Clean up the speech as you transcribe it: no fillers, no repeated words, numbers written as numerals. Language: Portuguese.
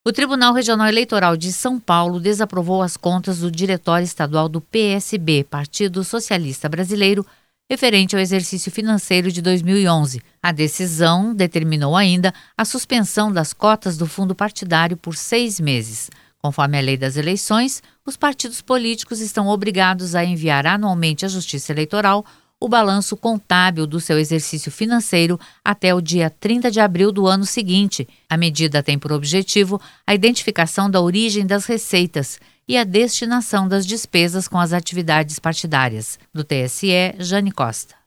O Tribunal Regional Eleitoral de São Paulo desaprovou as contas do Diretório Estadual do PSB, Partido Socialista Brasileiro, referente ao exercício financeiro de 2011. A decisão determinou ainda a suspensão das cotas do fundo partidário por 6 meses. Conforme a lei das eleições, os partidos políticos estão obrigados a enviar anualmente à Justiça Eleitoral o balanço contábil do seu exercício financeiro até o dia 30 de abril do ano seguinte. A medida tem por objetivo a identificação da origem das receitas e a destinação das despesas com as atividades partidárias. Do TSE, Jane Costa.